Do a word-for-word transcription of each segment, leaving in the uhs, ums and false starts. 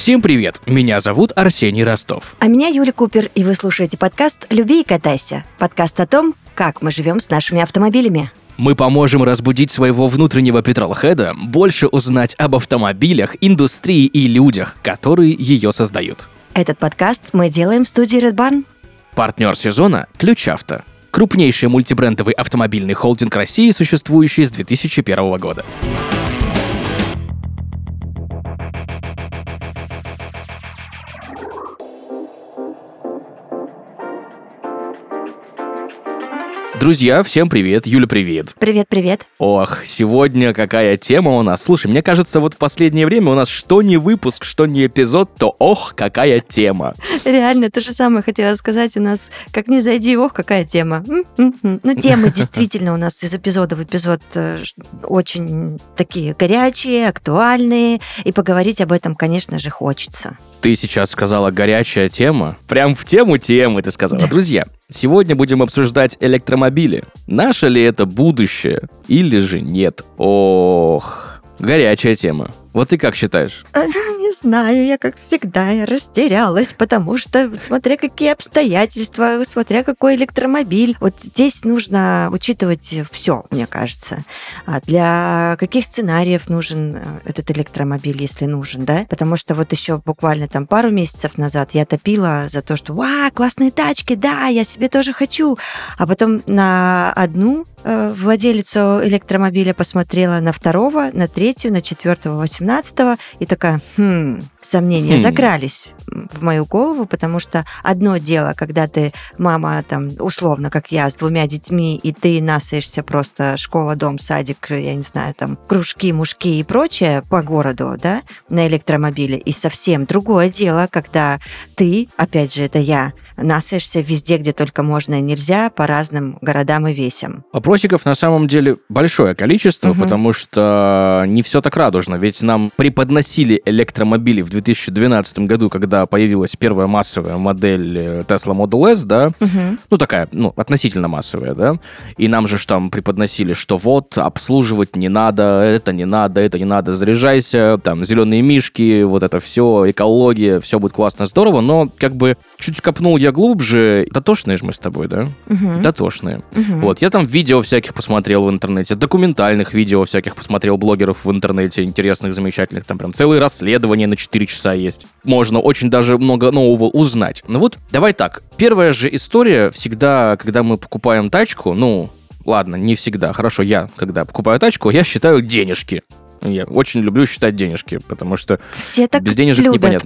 Всем привет, меня зовут Арсений Ростов. А меня Юля Купер, и вы слушаете подкаст «Люби и катайся». Подкаст о том, как мы живем с нашими автомобилями. Мы поможем разбудить своего внутреннего петролхеда, больше узнать об автомобилях, индустрии и людях, которые ее создают. Этот подкаст мы делаем в студии Red Barn. Партнер сезона – Ключ Авто. Крупнейший мультибрендовый автомобильный холдинг России, существующий с две тысячи первого года. Друзья, всем привет. Юля, привет. Привет-привет. Ох, сегодня какая тема у нас. Слушай, мне кажется, вот в последнее время у нас что ни выпуск, что ни эпизод, то ох, какая тема. Реально, то же самое хотела сказать. У нас, как ни зайди, ох, какая тема. Ну, темы действительно у нас из эпизода в эпизод очень такие горячие, актуальные. И поговорить об этом, конечно же, хочется. Ты сейчас сказала горячая тема. Прям в тему темы ты сказала. Друзья, сегодня будем обсуждать электромобили. Наше ли это будущее или же нет? Ох, горячая тема. Вот ты как считаешь? Не знаю, я как всегда я растерялась, потому что смотря какие обстоятельства, смотря какой электромобиль. Вот здесь нужно учитывать все, мне кажется. А для каких сценариев нужен этот электромобиль, если нужен, да? Потому что вот еще буквально там пару месяцев назад я топила за то, что «Ва, классные тачки, да, я себе тоже хочу». А потом на одну э, владелицу электромобиля посмотрела, на второго, на третью, на четвертого, восемнадцатого, и такая, хм, сомнения хм. закрались в мою голову, потому что одно дело, когда ты мама, там, условно, как я, с двумя детьми, и ты насаешься просто школа, дом, садик, я не знаю, там, кружки, мужки и прочее по городу, да, на электромобиле. И совсем другое дело, когда ты, опять же, это я, насаешься везде, где только можно и нельзя, по разным городам и весям. Вопросиков на самом деле большое количество, угу. потому что не все так радужно, ведь нам преподносили электромобили в две тысячи двенадцатом году, когда появилась первая массовая модель Tesla Model S, да, угу. ну такая, ну, относительно массовая, да, и нам же там преподносили, что вот, обслуживать не надо, это не надо, это не надо, заряжайся, там, зеленые мишки, вот это все, экология, все будет классно, здорово, но как бы чуть копнул я глубже, дотошные же мы с тобой, да, угу. дотошные. Угу. Вот, я там видео всяких посмотрел в интернете, документальных видео всяких посмотрел, блогеров в интернете, интересных, замечательных, там прям целые расследования на четыре часа есть. Можно очень даже много нового узнать. Ну вот, давай так. Первая же история всегда, когда мы покупаем тачку, ну, ладно, не всегда. Хорошо, я, когда покупаю тачку, я считаю денежки. Я очень люблю считать денежки, потому что все так без денежек любят. Непонятно.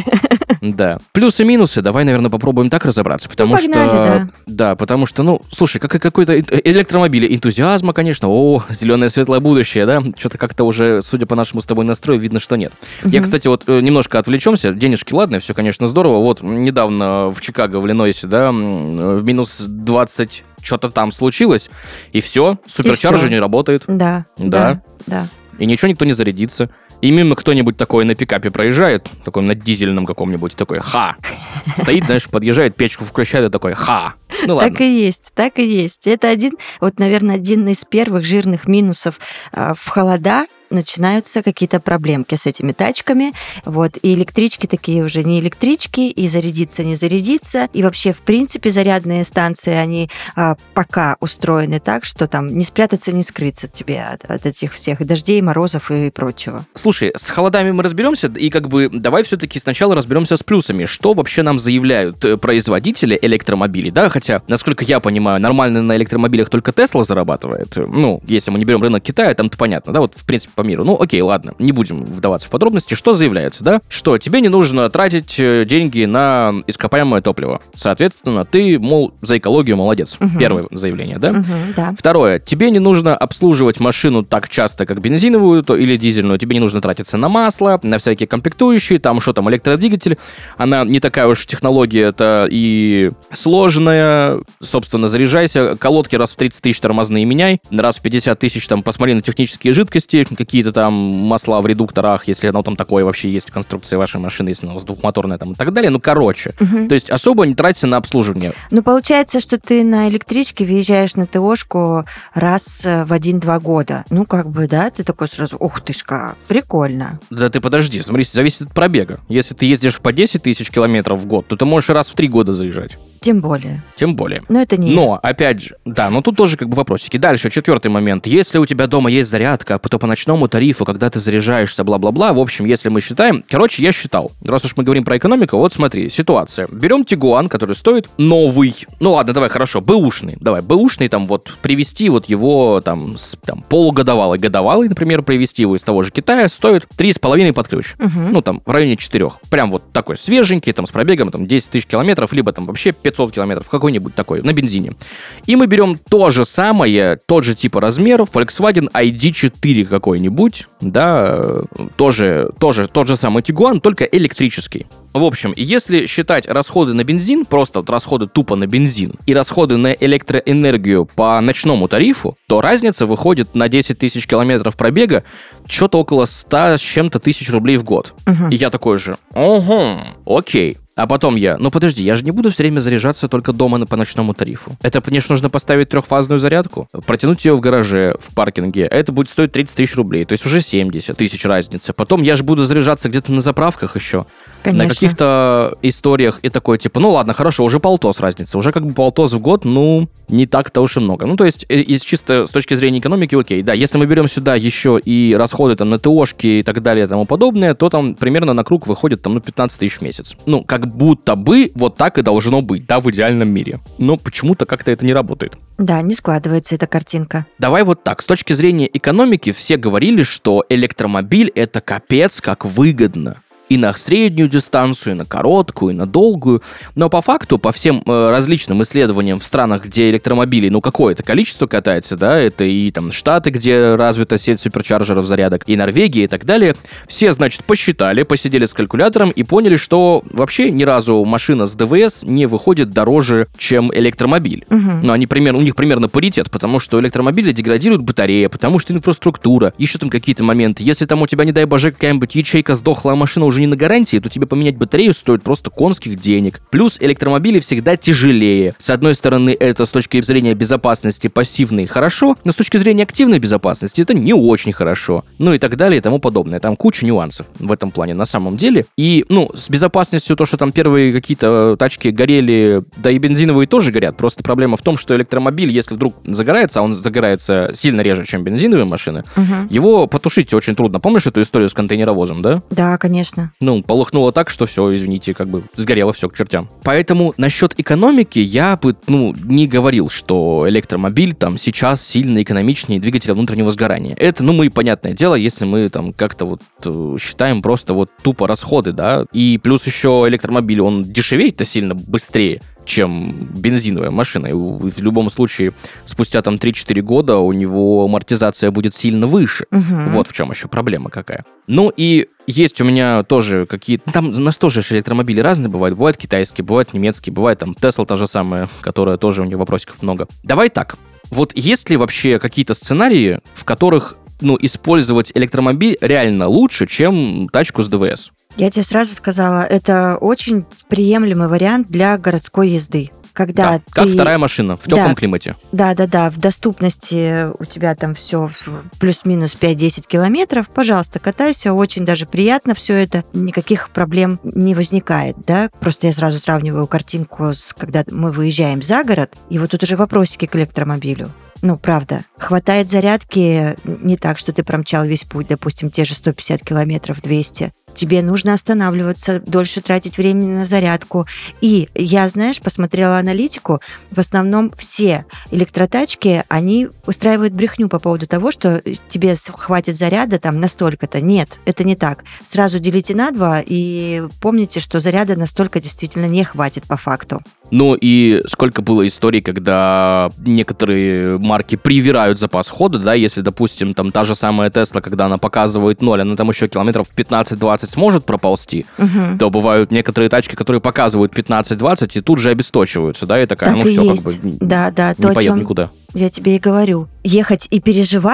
Да. Плюсы-минусы, давай, наверное, попробуем так разобраться, потому ну, погнали, что... Да. да, потому что, ну, слушай, как какой-то электромобиль, энтузиазма, конечно, о, зеленое светлое будущее, да, что-то как-то уже, судя по нашему с тобой настрою, видно, что нет. Угу. Я, кстати, вот немножко отвлечемся, денежки, ладно, все, конечно, здорово, вот недавно в Чикаго, в Иллинойсе, да, в минус двадцать что-то там случилось, и все, суперчарджер не работает. Да, да, да, да. И ничего никто не зарядится. И мимо кто-нибудь такой на пикапе проезжает, такой на дизельном каком-нибудь, такой «ха». Стоит, знаешь, подъезжает, печку включает и такой «ха». Ну ладно. Так и есть, так и есть. Это один, вот, наверное, один из первых жирных минусов в холода. Начинаются какие-то проблемки с этими тачками, вот, и электрички такие уже не электрички, и зарядиться не зарядиться, и вообще, в принципе, зарядные станции, они а, пока устроены так, что там не спрятаться, не скрыться тебе от, от этих всех дождей, морозов и прочего. Слушай, с холодами мы разберемся, и как бы давай все-таки сначала разберемся с плюсами, что вообще нам заявляют производители электромобилей, да, хотя, насколько я понимаю, нормально на электромобилях только Tesla зарабатывает, ну, если мы не берем рынок Китая, там-то понятно, да, вот, в принципе, по миру. Ну, окей, ладно, не будем вдаваться в подробности. Что заявляется, да? Что тебе не нужно тратить деньги на ископаемое топливо. Соответственно, ты, мол, за экологию молодец. Угу. Первое заявление, да? Угу, да? Второе. Тебе не нужно обслуживать машину так часто, как бензиновую то, или дизельную. Тебе не нужно тратиться на масло, на всякие комплектующие, там что там, электродвигатель. Она не такая уж технология, это и сложная. Собственно, заряжайся. Колодки раз в тридцать тысяч тормозные меняй. Раз в пятьдесят тысяч там посмотри на технические жидкости, какие-то там масла в редукторах, если оно там такое вообще есть в конструкции вашей машины, если оно двухмоторное там и так далее. Ну, короче. Угу. То есть особо не тратится на обслуживание. Ну, получается, что ты на электричке въезжаешь на ТОшку раз в один-два года. Ну, как бы, да, ты такой сразу, ух ты ж как, прикольно. Да ты подожди, смотри, зависит от пробега. Если ты ездишь по десять тысяч километров в год, то ты можешь раз в три года заезжать. Тем более. Тем более. Но это не... Но, опять же, да, но тут тоже как бы вопросики. Дальше, четвертый момент. Если у тебя дома есть зарядка, то по ночному тарифу, когда ты заряжаешься, бла-бла-бла, в общем, если мы считаем... Короче, я считал. Раз уж мы говорим про экономику, вот смотри, ситуация. Берем Тигуан, который стоит новый. Ну ладно, давай, хорошо, бэушный. Давай, бэушный, там вот, привезти вот его, там, с, там полугодовалый, годовалый, например, привезти его из того же Китая, стоит три с половиной под ключ. Угу. Ну, там, в районе четырех. Прям вот такой свеженький, там, с пробегом, там, десять тысяч километров, либо там вообще пятьсот километров, какой-нибудь такой, на бензине. И мы берем то же самое, тот же типа размер, Volkswagen ай ди четыре какой-нибудь, да, тоже, тоже тот же самый Тигуан, только электрический. В общем, если считать расходы на бензин, просто вот расходы тупо на бензин, и расходы на электроэнергию по ночному тарифу, то разница выходит на десять тысяч километров пробега что-то около ста с чем-то тысяч рублей в год. Uh-huh. И я такой же, ого, окей. А потом я, ну подожди, я же не буду все время заряжаться только дома на, по ночному тарифу. Это, конечно, нужно поставить трехфазную зарядку, протянуть ее в гараже, в паркинге. Это будет стоить тридцать тысяч рублей, то есть уже семьдесят тысяч разницы. Потом я же буду заряжаться где-то на заправках еще. Конечно. На каких-то историях и такое, типа, ну ладно, хорошо, уже полтос разница. Уже как бы полтос в год, ну, не так-то уж и много. Ну, то есть, из чисто с точки зрения экономики, окей. Да, если мы берем сюда еще и расходы там на ТОшки и так далее и тому подобное, то там примерно на круг выходит там, ну, пятнадцать тысяч в месяц. Ну, как будто бы вот так и должно быть, да, в идеальном мире. Но почему-то как-то это не работает. Да, не складывается эта картинка. Давай вот так. С точки зрения экономики все говорили, что электромобиль — это капец как выгодно. И на среднюю дистанцию, и на короткую, и на долгую. Но по факту, по всем э, различным исследованиям в странах, где электромобилей, ну, какое-то количество катается, да, это и там Штаты, где развита сеть суперчарджеров зарядок, и Норвегия, и так далее, все, значит, посчитали, посидели с калькулятором и поняли, что вообще ни разу машина с ДВС не выходит дороже, чем электромобиль. Угу. Но они примерно, у них примерно паритет, потому что у электромобиля деградирует батарея, потому что инфраструктура, еще там какие-то моменты. Если там у тебя, не дай боже, какая-нибудь ячейка сдохла, а машина уже не на гарантии, то тебе поменять батарею стоит просто конских денег. Плюс электромобили всегда тяжелее. С одной стороны, это с точки зрения безопасности пассивной хорошо, но с точки зрения активной безопасности это не очень хорошо. Ну и так далее и тому подобное. Там куча нюансов в этом плане на самом деле. И, ну, с безопасностью то, что там первые какие-то тачки горели, да и бензиновые тоже горят. Просто проблема в том, что электромобиль, если вдруг загорается, а он загорается сильно реже, чем бензиновые машины, угу. его потушить очень трудно. Помнишь эту историю с контейнеровозом, да? Да, конечно. Ну, полыхнуло так, что все, извините, как бы сгорело все к чертям. Поэтому насчет экономики я бы, ну, не говорил, что электромобиль там сейчас сильно экономичнее двигателя внутреннего сгорания. Это, ну, мы, понятное дело, если мы там как-то вот считаем просто вот тупо расходы, да, и плюс еще электромобиль, он дешевеет-то сильно быстрее, чем бензиновая машина. И в любом случае, спустя там три-четыре года у него амортизация будет сильно выше. Угу. Вот в чем еще проблема какая. Ну и есть у меня тоже какие-то... Там у нас тоже электромобили разные бывают. Бывают китайские, бывают немецкие, бывает там Tesla та же самая, которая тоже у нее вопросиков много. Давай так. Вот есть ли вообще какие-то сценарии, в которых, ну, использовать электромобиль реально лучше, чем тачку с ДВС? Я тебе сразу сказала, это очень приемлемый вариант для городской езды. Когда да, ты... как вторая машина в теплом да, климате. Да-да-да, в доступности у тебя там все плюс-минус пять-десять километров, пожалуйста, катайся, очень даже приятно все это, никаких проблем не возникает, да. Просто я сразу сравниваю картинку с когда мы выезжаем за город, и вот тут уже вопросики к электромобилю. Ну, правда, хватает зарядки не так, что ты промчал весь путь, допустим, те же сто пятьдесят километров, двести. Тебе нужно останавливаться, дольше тратить времени на зарядку. И я, знаешь, посмотрела аналитику, в основном все электротачки, они устраивают брехню по поводу того, что тебе хватит заряда там настолько-то. Нет, это не так. Сразу делите на два и помните, что заряда настолько действительно не хватит по факту. Ну и сколько было историй, когда некоторые марки привирают запас хода, да, если, допустим, там та же самая Tesla, когда она показывает ноль, она там еще километров пятнадцать-двадцать сможет проползти, угу. то бывают некоторые тачки, которые показывают пятнадцать-двадцать и тут же обесточиваются, да, и такая, так ну и все, есть. как бы да, да, не то, поет о чем никуда. Я тебе и говорю. Ехать и переживать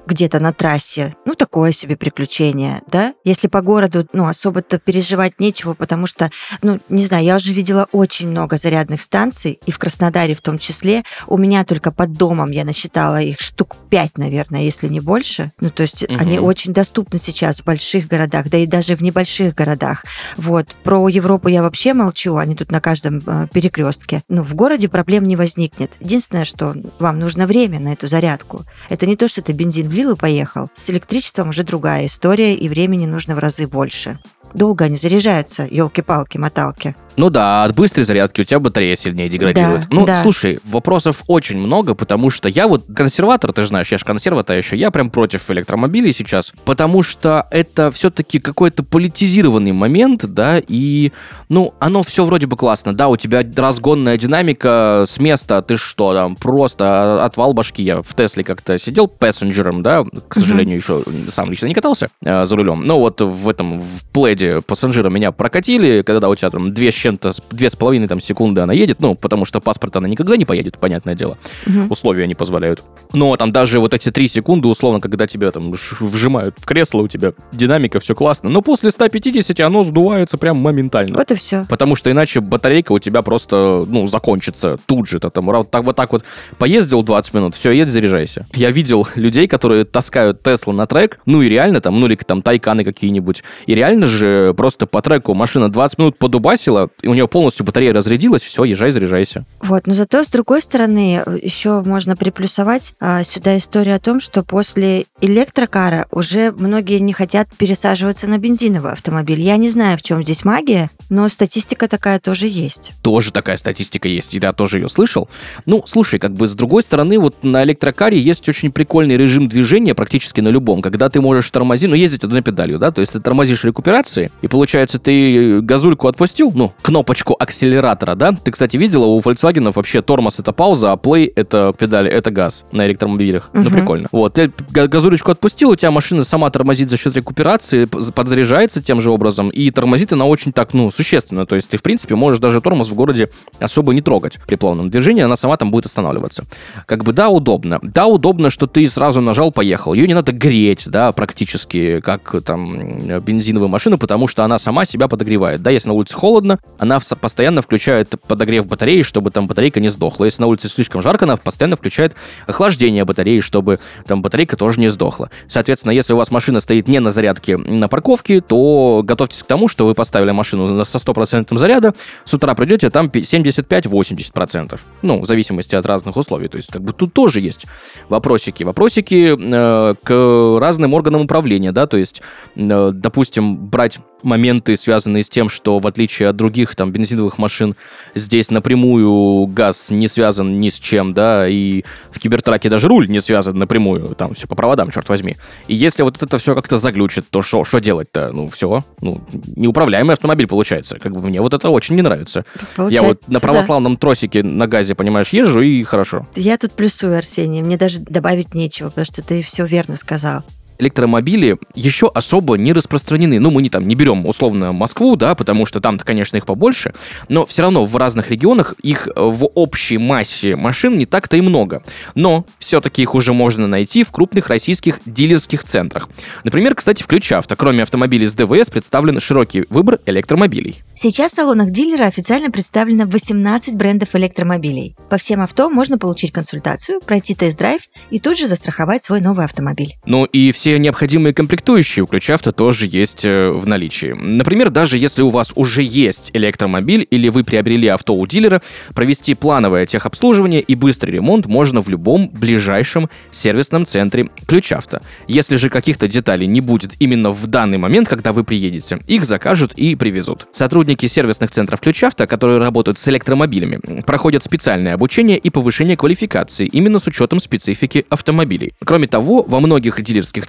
где-то на трассе, ну, такое себе приключение, да? Если по городу, ну, особо-то переживать нечего, потому что, ну, не знаю, я уже видела очень много зарядных станций, и в Краснодаре в том числе. У меня только под домом я насчитала их штук пять, наверное, если не больше. Ну, то есть угу. они очень доступны сейчас в больших городах, да и даже в небольших городах. Вот. Про Европу я вообще молчу, они тут на каждом э, перекрестке. Ну, в городе проблем не возникнет. Единственное, что вам нужно время на эту зарядку. Это не то, что ты бензин влил и поехал. С электричеством уже другая история, и времени нужно в разы больше. Долго они заряжаются, елки-палки, моталки. Ну да, от быстрой зарядки у тебя батарея сильнее деградирует. Да, ну, да. Слушай, вопросов очень много, потому что я вот консерватор, ты же знаешь, я же консерва-то еще, я прям против электромобилей сейчас, потому что это все-таки какой-то политизированный момент, да, и, ну, оно все вроде бы классно, да, у тебя разгонная динамика с места, ты что там, просто отвал башки. Я в Тесле как-то сидел пассенджером, да, к сожалению, uh-huh. еще сам лично не катался э, за рулем, но вот в этом, в пледе пассенджера меня прокатили, когда у тебя там две с чем-то, две с половиной там секунды она едет, ну, потому что паспорт она никогда не поедет, понятное дело. Uh-huh. Условия не позволяют. Но там даже вот эти три секунды, условно, когда тебя там вжимают в кресло, у тебя динамика, все классно. Но после ста пятидесяти оно сдувается прям моментально. Вот и все. Потому что иначе батарейка у тебя просто, ну, закончится тут же. Ты там вот так вот, так вот поездил двадцать минут, все, едь, заряжайся. Я видел людей, которые таскают Теслу на трек, ну и реально там, ну или там Тайканы какие-нибудь, и реально же просто по треку машина двадцать минут подубасила, и у нее полностью батарея разрядилась, все, езжай, заряжайся. Вот, но зато, с другой стороны, еще можно приплюсовать а, сюда историю о том, что после электрокара уже многие не хотят пересаживаться на бензиновый автомобиль. Я не знаю, в чем здесь магия, но статистика такая тоже есть. Тоже такая статистика есть, я тоже ее слышал. Ну, слушай, как бы с другой стороны, вот на электрокаре есть очень прикольный режим движения практически на любом, когда ты можешь тормозить, ну, ездить одной педалью, да, то есть ты тормозишь рекуперации, и получается, ты газульку отпустил, ну, кнопочку акселератора, да? Ты, кстати, видела, у Volkswagen вообще тормоз — это пауза, а play — это педали, это газ на электромобилях. Uh-huh. Ну, прикольно. Вот, ты газулечку отпустил, у тебя машина сама тормозит за счет рекуперации, подзаряжается тем же образом, и тормозит она очень так, ну, существенно. То есть ты, в принципе, можешь даже тормоз в городе особо не трогать при плавном движении, она сама там будет останавливаться. Как бы, да, удобно. Да, удобно, что ты сразу нажал, поехал. Ее не надо греть, да, практически, как там бензиновую машину, потому что она сама себя подогревает. Да, если на улице холодно, она постоянно включает подогрев батареи, чтобы там батарейка не сдохла. Если на улице слишком жарко, она постоянно включает охлаждение батареи, чтобы там батарейка тоже не сдохла. Соответственно, если у вас машина стоит не на зарядке на парковке, то готовьтесь к тому, что вы поставили машину со стопроцентным заряда, с утра придете, там семьдесят пять - восемьдесят процентов. Ну, в зависимости от разных условий. То есть, как бы тут тоже есть вопросики. Вопросики э, к разным органам управления, да, то есть, э, допустим, брать моменты, связанные с тем, что в отличие от других там бензиновых машин, здесь напрямую газ не связан ни с чем, да, и в Кибертраке даже руль не связан напрямую, там все по проводам, черт возьми. И если вот это все как-то заглючит, то что, что делать-то? Ну, все, ну, неуправляемый автомобиль получается. Как бы мне вот это очень не нравится. Получается, я вот на православном да. тросике на газе, понимаешь, езжу, и хорошо. Я тут плюсую, Арсений, мне даже добавить нечего, потому что ты все верно сказал. Электромобили еще особо не распространены. Ну, мы не там не берем условно Москву, да, потому что там-то, конечно, их побольше, но все равно в разных регионах их в общей массе машин не так-то и много. Но все-таки их уже можно найти в крупных российских дилерских центрах. Например, кстати, в Ключавто, кроме автомобилей с ДВС, представлен широкий выбор электромобилей. Сейчас в салонах дилера официально представлено восемнадцать брендов электромобилей. По всем авто можно получить консультацию, пройти тест-драйв и тут же застраховать свой новый автомобиль. Ну и все Все необходимые комплектующие у Ключавто тоже есть в наличии. Например, даже если у вас уже есть электромобиль или вы приобрели авто у дилера, провести плановое техобслуживание и быстрый ремонт можно в любом ближайшем сервисном центре Ключавто. Если же каких-то деталей не будет именно в данный момент, когда вы приедете, их закажут и привезут. Сотрудники сервисных центров Ключавто, которые работают с электромобилями, проходят специальное обучение и повышение квалификации именно с учетом специфики автомобилей. Кроме того, во многих дилерских центрах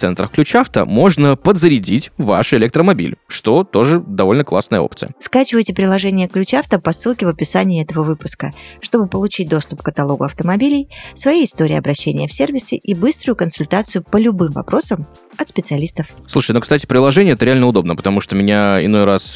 центрах Ключавто можно подзарядить ваш электромобиль, что тоже довольно классная опция. Скачивайте приложение Ключавто по ссылке в описании этого выпуска, чтобы получить доступ к каталогу автомобилей, свои истории обращения в сервисы и быструю консультацию по любым вопросам от специалистов. Слушай, ну, кстати, приложение это реально удобно, потому что меня иной раз,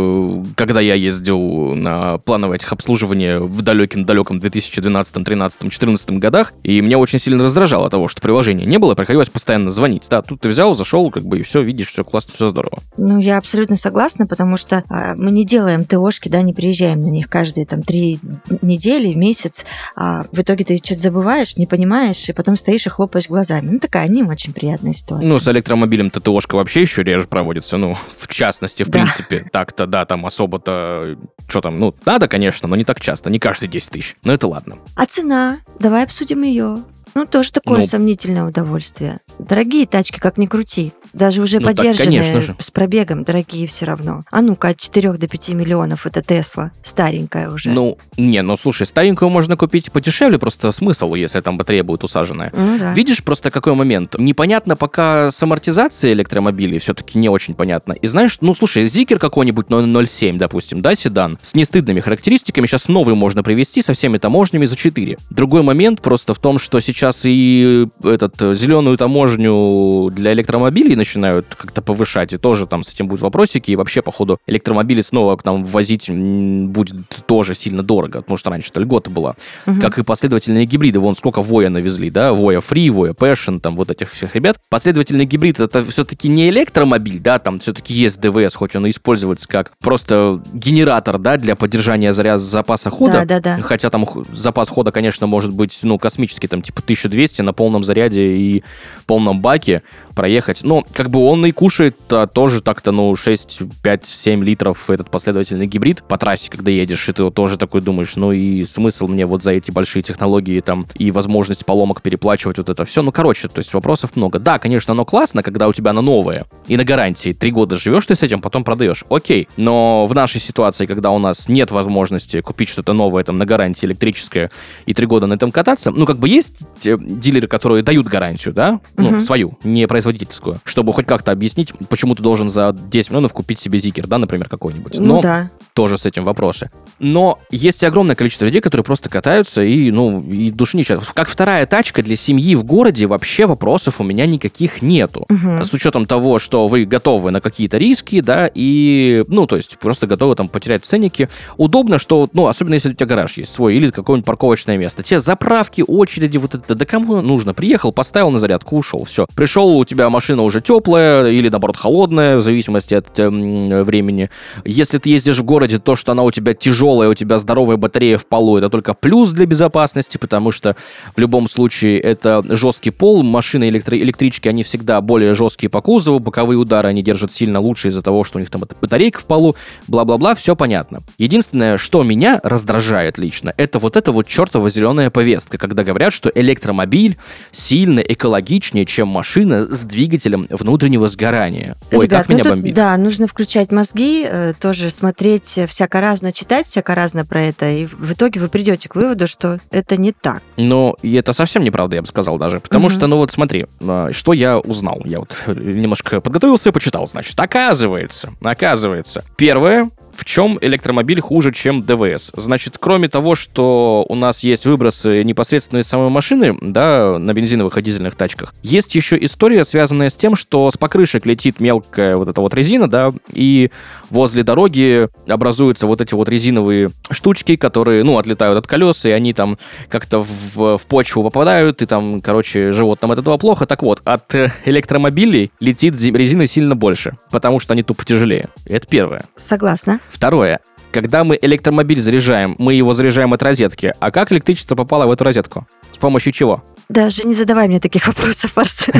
когда я ездил на плановое техобслуживание в далеком-далеком две тысячи двенадцатом, тринадцатом, четырнадцатом годах, и меня очень сильно раздражало того, что приложения не было, приходилось постоянно звонить. Да, тут ты взял, зашел, как бы, и все, видишь, все классно, все здорово. Ну, я абсолютно согласна, потому что а, мы не делаем ТОшки, да, не приезжаем на них каждые там три недели, месяц, а в итоге ты что-то забываешь, не понимаешь, и потом стоишь и хлопаешь глазами. Ну, такая не очень приятная ситуация. Ну, с электромобилем ТТОшка вообще еще реже проводится, ну, в частности, в да. принципе, так-то, да, там особо-то, что там, ну, надо, конечно, но не так часто, не каждые десять тысяч, но это ладно. А цена? Давай обсудим ее. Ну, тоже такое ну, сомнительное удовольствие. Дорогие тачки, как ни крути. Даже уже ну, подержанные, так, с пробегом, дорогие все равно. А ну-ка, от четырёх до пяти миллионов это Тесла. Старенькая уже. Ну, не, ну, слушай, старенькую можно купить подешевле, просто смысл, если там батарея будет усаженная. Ну, да. Видишь, просто какой момент? Непонятно пока с амортизацией электромобилей, все-таки не очень понятно. И знаешь, ну, слушай, Зикер какой-нибудь ноль ноль семь, допустим, да, седан, с нестыдными характеристиками, сейчас новый можно привезти со всеми таможнями за четыре. Другой момент просто в том, что сейчас Сейчас и этот, зеленую таможню для электромобилей начинают как-то повышать, и тоже там с этим будут вопросики, и вообще, походу, электромобили снова к нам ввозить будет тоже сильно дорого, потому что раньше-то льгота была. Угу. Как и последовательные гибриды, вон сколько Воя навезли, да, Воя Free, Воя Passion, там вот этих всех ребят. Последовательный гибрид — это все-таки не электромобиль, да, там все-таки есть ДВС, хоть он и используется как просто генератор, да, для поддержания заряда запаса хода, да, да, да. хотя там запас хода, конечно, может быть, ну, космический, там, типа, тысяча двести на полном заряде и полном баке проехать. Но как бы он и кушает а, тоже так-то, ну, шесть, пять, семь литров этот последовательный гибрид по трассе, когда едешь, и ты вот тоже такой думаешь, ну и смысл мне вот за эти большие технологии там и возможность поломок переплачивать вот это все. Ну, короче, то есть вопросов много. Да, конечно, оно классно, когда у тебя оно новое и на гарантии. Три года живешь ты с этим, потом продаешь. Окей. Но в нашей ситуации, когда у нас нет возможности купить что-то новое там на гарантии электрическое и три года на этом кататься, ну, как бы есть дилеры, которые дают гарантию, да, ну, uh-huh. свою, не производительскую, чтобы хоть как-то объяснить, почему ты должен за десять миллионов купить себе Зикер, да, например, какой-нибудь. Ну, Но да. тоже с этим вопросы. Но есть огромное количество людей, которые просто катаются и, ну, и души не чают. Как вторая тачка для семьи в городе вообще вопросов у меня никаких нету. Uh-huh. С учетом того, что вы готовы на какие-то риски, да, и, ну, то есть просто готовы там потерять в ценнике. Удобно, что, ну, особенно если у тебя гараж есть свой или какое-нибудь парковочное место. Те заправки, очереди, вот это, да кому нужно? Приехал, поставил на зарядку, ушел, все. Пришел, у тебя машина уже теплая или, наоборот, холодная, в зависимости от э, времени. Если ты ездишь в городе, то, что она у тебя тяжелая, у тебя здоровая батарея в полу, это только плюс для безопасности, потому что в любом случае это жесткий пол, машины электро- электрички, они всегда более жесткие по кузову, боковые удары они держат сильно лучше из-за того, что у них там батарейка в полу, бла-бла-бла, все понятно. Единственное, что меня раздражает лично, это вот эта вот чертова зеленая повестка, когда говорят, что электромобиль сильно экологичнее, чем машина с двигателем внутреннего сгорания. Ой, Ребят, как меня ну тут, бомбит. Да, нужно включать мозги, э, тоже смотреть всяко-разно, читать всяко-разно про это, и в итоге вы придете к выводу, что это не так. Ну, и это совсем неправда, я бы сказал даже. Потому Угу. что, ну вот смотри, что я узнал. Я вот немножко подготовился и почитал, значит. Оказывается, оказывается, первое, в чем электромобиль хуже, чем ДВС? Значит, кроме того, что у нас есть выбросы непосредственно из самой машины, да, на бензиновых и дизельных тачках, есть еще история, связанная с тем, что с покрышек летит мелкая вот эта вот резина, да, и возле дороги образуются вот эти вот резиновые штучки, которые, ну, отлетают от колес, и они там как-то в, в почву попадают, и там, короче, животным от этого плохо. Так вот, от электромобилей летит резины сильно больше, потому что они тупо тяжелее. Это первое. Согласна. Второе. Когда мы электромобиль заряжаем, мы его заряжаем от розетки. А как электричество попало в эту розетку? С помощью чего? Даже не задавай мне таких вопросов, Арсен.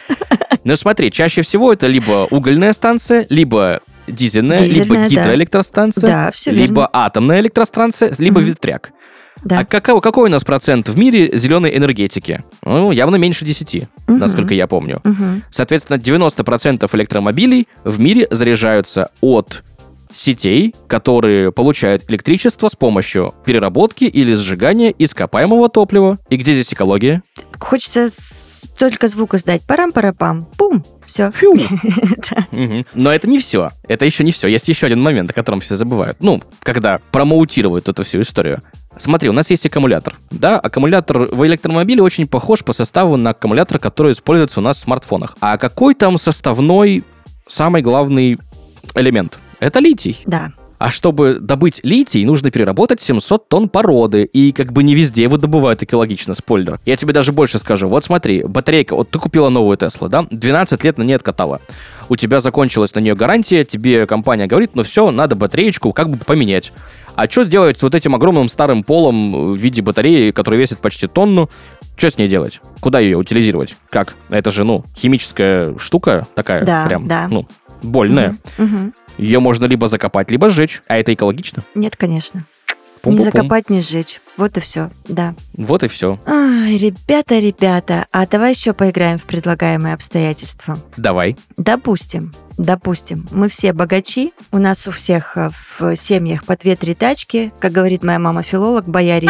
Ну смотри, чаще всего это либо угольная станция, либо дизельная, Дизельная, либо гидроэлектростанция, да, все либо верно. атомная электростанция, либо Мгм. ветряк. Да. А какой, какой у нас процент в мире зеленой энергетики? Ну, явно меньше десяти, Мгм. насколько я помню. Мгм. Соответственно, девяносто процентов электромобилей в мире заряжаются от сетей, которые получают электричество с помощью переработки или сжигания ископаемого топлива. И где здесь экология? Хочется с- только звук издать. Парам-парапам. Пум. Все. Фью. Мгм. Но это не все. Это еще не все. Есть еще один момент, о котором все забывают. Ну, когда промоутируют эту всю историю. Смотри, у нас есть аккумулятор. Да, аккумулятор в электромобиле очень похож по составу на аккумулятор, который используется у нас в смартфонах. А какой там составной самый главный элемент? Это литий. Да. А чтобы добыть литий, нужно переработать семьсот тонн породы. И как бы не везде его добывают экологично, спойлер. Я тебе даже больше скажу. Вот смотри, батарейка, вот ты купила новую Теслу, да? двенадцать лет на ней откатала. У тебя закончилась на нее гарантия, тебе компания говорит, ну все, надо батареечку как бы поменять. А что делать с вот этим огромным старым полом в виде батареи, который весит почти тонну? Что с ней делать? Куда ее утилизировать? Как? Это же, ну, химическая штука такая, Да, прям, да. ну, больная. Мгм, мгм. Ее можно либо закопать, либо сжечь. А это экологично? Нет, конечно. Пум-пум-пум. Не закопать, не сжечь. Вот и все. Да. Вот и все. Ай, ребята, ребята, а давай еще поиграем в предлагаемые обстоятельства. Давай. Допустим, допустим, мы все богачи, у нас у всех э, в семьях по две-три тачки, как говорит моя мама-филолог, бояре.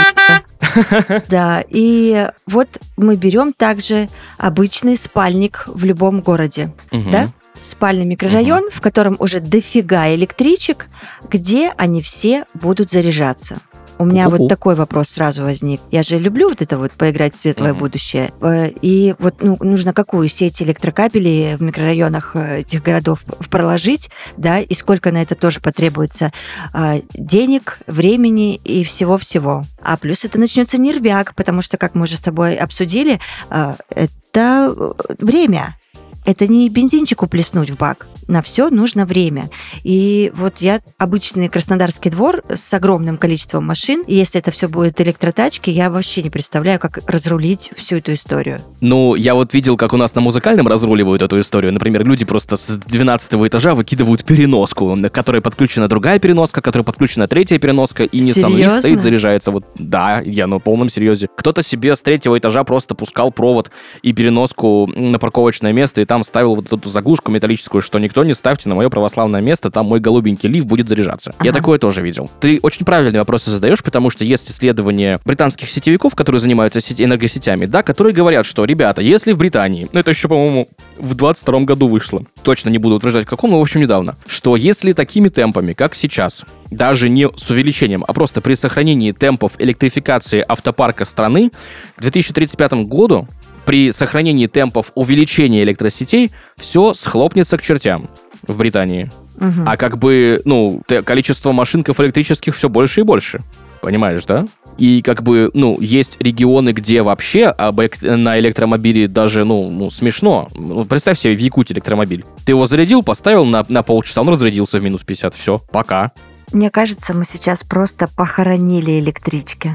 Да, и вот мы берем также обычный спальник в любом городе, Мгм. да? Спальный микрорайон, в котором уже дофига электричек, где они все будут заряжаться. У меня Пу-пу-пу. вот такой вопрос сразу возник. Я же люблю вот это вот поиграть в светлое Мгм. будущее. Э, И вот ну, нужно какую сеть электрокабелей в микрорайонах э, этих городов п- проложить, да, и сколько на это тоже потребуется а, денег, времени и всего-всего. А плюс это начнется нервяк, потому что, как мы уже с тобой обсудили, а, это э, время. Это не бензинчику плеснуть в бак. На все нужно время. И вот я обычный Краснодарский двор с огромным количеством машин. И если это все будет электротачки, я вообще не представляю, как разрулить всю эту историю. Ну, я вот видел, как у нас на музыкальном разруливают эту историю. Например, люди просто с двенадцатого этажа выкидывают переноску, на которой подключена другая переноска, к которой подключена третья переноска, и Nissan Leaf Серьезно? стоит, заряжается. Вот, да, я на полном серьезе. Кто-то себе с третьего этажа просто пускал провод и переноску на парковочное место, и там ставил вот эту заглушку металлическую, что никто не ставьте на мое православное место, там мой голубенький лиф будет заряжаться. Я Ага. такое тоже видел. Ты очень правильные вопросы задаешь, потому что есть исследования британских сетевиков, которые занимаются сети- энергосетями, да, которые говорят, что, ребята, если в Британии, ну это еще, по-моему, в двадцать втором году вышло, точно не буду утверждать в каком, но в общем недавно, что если такими темпами, как сейчас, даже не с увеличением, а просто при сохранении темпов электрификации автопарка страны, к две тысячи тридцать пятому году при сохранении темпов увеличения электросетей все схлопнется к чертям в Британии. Мгм. А как бы, ну, те- количество машинков электрических все больше и больше. Понимаешь, да? И как бы, ну, есть регионы, где вообще об эк- на электромобиле даже, ну, ну, смешно. Ну, представь себе в Якутии электромобиль. Ты его зарядил, поставил на, на полчаса, он разрядился в минус пятьдесят. Все, пока. Мне кажется, мы сейчас просто похоронили электрички.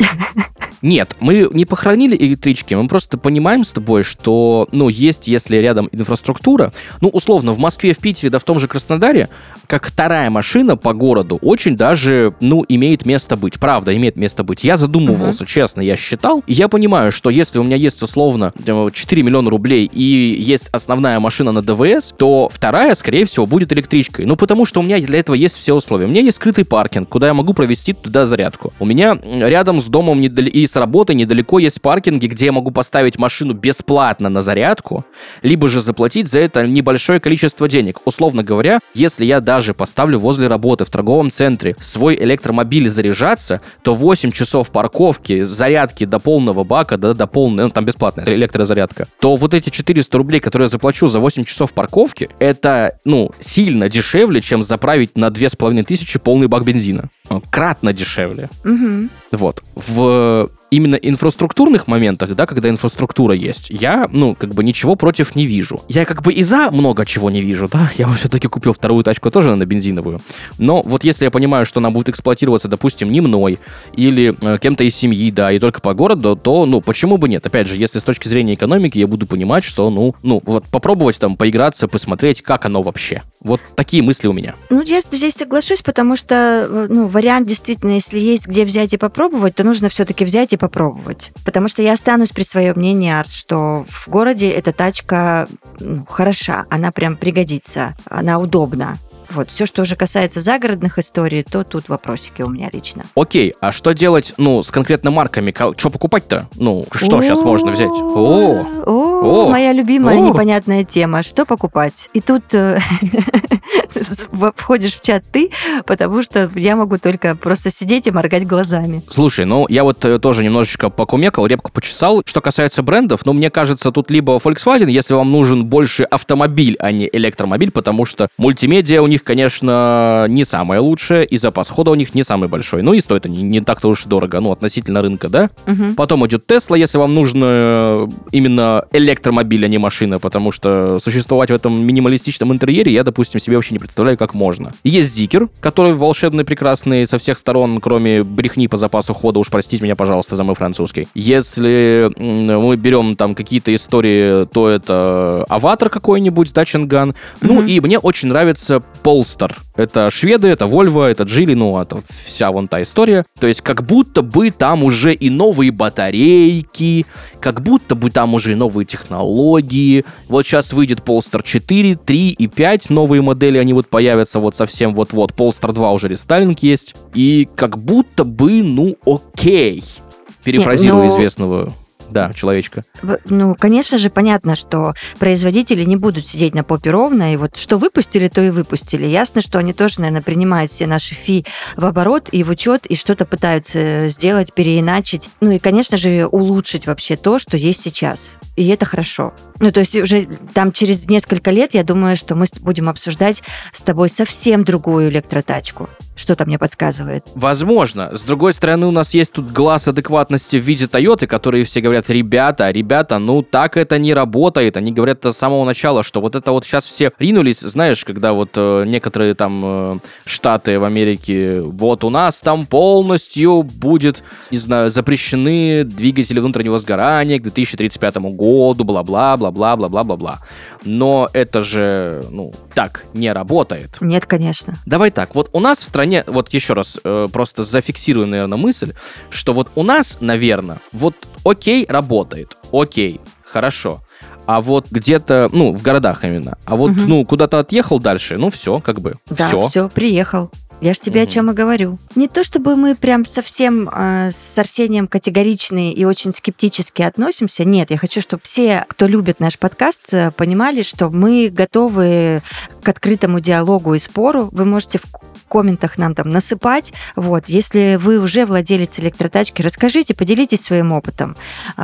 Нет, мы не похоронили электрички, мы просто понимаем с тобой, что, ну, есть, если рядом инфраструктура, ну, условно, в Москве, в Питере, да в том же Краснодаре, как вторая машина по городу очень даже, ну, имеет место быть. Правда, имеет место быть. Я задумывался, честно, я считал, и я понимаю, что если у меня есть, условно, э, четыре миллиона рублей и есть основная машина на ДВС, то вторая, скорее всего, будет электричкой. Ну, потому что у меня для этого есть все условия. У меня есть скрытый паркинг, куда я могу провести туда зарядку. У меня рядом с домом недал- и с работы недалеко есть паркинги, где я могу поставить машину бесплатно на зарядку, либо же заплатить за это небольшое количество денег. Условно говоря, если я даже поставлю возле работы в торговом центре свой электромобиль заряжаться, то восемь часов парковки, зарядки до полного бака, да, до полной, ну там бесплатная электрозарядка, то вот эти четыреста рублей, которые я заплачу за восемь часов парковки, это, ну, сильно дешевле, чем заправить на две с половиной тысячи полный бак бензина. Кратно дешевле. Мгм. Вот. В именно инфраструктурных моментах, да, когда инфраструктура есть, я, ну, как бы ничего против не вижу. Я как бы и за много чего не вижу, да, я бы все-таки купил вторую тачку тоже на бензиновую. Но вот если я понимаю, что она будет эксплуатироваться, допустим, не мной или э, кем-то из семьи, да, и только по городу, то, ну, почему бы нет? Опять же, если с точки зрения экономики я буду понимать, что, ну, ну, вот попробовать там поиграться, посмотреть, как оно вообще. Вот такие мысли у меня. Ну, я здесь соглашусь, потому что, ну, вариант действительно, если есть где взять и попробовать, то нужно все-таки взять и попробовать. Потому что я останусь при своем мнении, Арс, что в городе эта тачка, ну, хороша, она прям пригодится, она удобна. Вот, все, что уже касается загородных историй, то тут вопросики у меня лично. Окей, а что делать, ну, с конкретно марками? Что покупать-то? Ну, что сейчас можно взять? О, о, моя любимая непонятная тема. Что покупать? И тут входишь в чат ты, потому что я могу только просто сидеть и моргать глазами. Слушай, ну, я вот тоже немножечко покумекал, репку почесал. Что касается брендов, ну, мне кажется, тут либо Volkswagen, если вам нужен больше автомобиль, а не электромобиль, потому что мультимедиа у них, конечно, не самое лучшее, и запас хода у них не самый большой. Ну и стоит они не так-то уж дорого, ну, относительно рынка, да? Угу. Потом идет Tesla, если вам нужно именно электромобиль, а не машина, потому что существовать в этом минималистичном интерьере я, допустим, себе вообще не представляю, как можно. Есть Zikr, который волшебный, прекрасный со всех сторон, кроме брехни по запасу хода, уж простите меня, пожалуйста, за мой французский. Если мы берем там какие-то истории, то это Аватар какой-нибудь, да, Чинган. Mm-hmm. Ну и мне очень нравится Polestar. Это шведы, это Volvo, это Geely, ну это вся вон та история. То есть как будто бы там уже и новые батарейки, как будто бы там уже и новые технологии. Вот сейчас выйдет Polestar четыре, три и пять, новые модели, они вот появятся вот совсем вот-вот. Polestar два уже рестайлинг есть. И как будто бы, ну окей. Перефразируя Нет, ну... известного... Да, человечка. Ну, конечно же, понятно, что производители не будут сидеть на попе ровно, и вот что выпустили, то и выпустили. Ясно, что они тоже, наверное, принимают все наши фи в оборот и в учет, и что-то пытаются сделать, переиначить. Ну и, конечно же, улучшить вообще то, что есть сейчас. И это хорошо. Ну, то есть уже там через несколько лет, я думаю, что мы будем обсуждать с тобой совсем другую электротачку. Что-то мне подсказывает. Возможно. С другой стороны, у нас есть тут глаз адекватности в виде Тойоты, которые все говорят, ребята, ребята, ну так это не работает. Они говорят это с самого начала, что вот это вот сейчас все ринулись, знаешь, когда вот э, некоторые там э, штаты в Америке, вот у нас там полностью будет, не знаю, запрещены двигатели внутреннего сгорания к две тысячи тридцать пятому году, бла-бла, бла-бла, бла-бла-бла-бла. Но это же, ну, так не работает. Нет, конечно. Давай так, вот у нас в стране, вот еще раз, э, просто зафиксирую, наверное, мысль, что вот у нас, наверное, вот окей, работает, окей, хорошо. А вот где-то, ну, в городах именно, а вот, угу. ну, куда-то отъехал дальше, ну, все, как бы, да, все. все, приехал. Я ж тебе mm-hmm. о чем и говорю. Не то чтобы мы прям совсем э, с Арсением категоричны и очень скептически относимся. Нет, я хочу, чтобы все, кто любит наш подкаст, понимали, что мы готовы к открытому диалогу и спору. Вы можете в комментах нам там насыпать. Вот. Если вы уже владелец электротачки, расскажите, поделитесь своим опытом.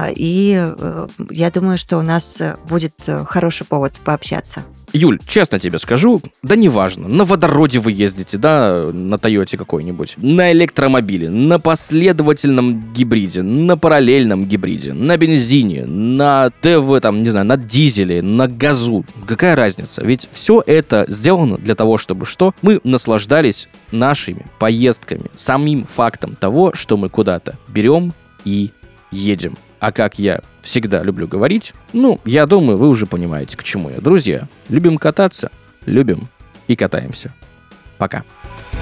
И э, я думаю, что у нас будет хороший повод пообщаться. Юль, честно тебе скажу, да неважно, на водороде вы ездите, да, на Тойоте какой-нибудь, на электромобиле, на последовательном гибриде, на параллельном гибриде, на бензине, на ТВ, там, не знаю, на дизеле, на газу. Какая разница? Ведь все это сделано для того, чтобы что? Мы наслаждались нашими поездками, самим фактом того, что мы куда-то берем и едем. А как я всегда люблю говорить, ну, я думаю, вы уже понимаете, к чему я. Друзья, любим кататься, любим и катаемся. Пока.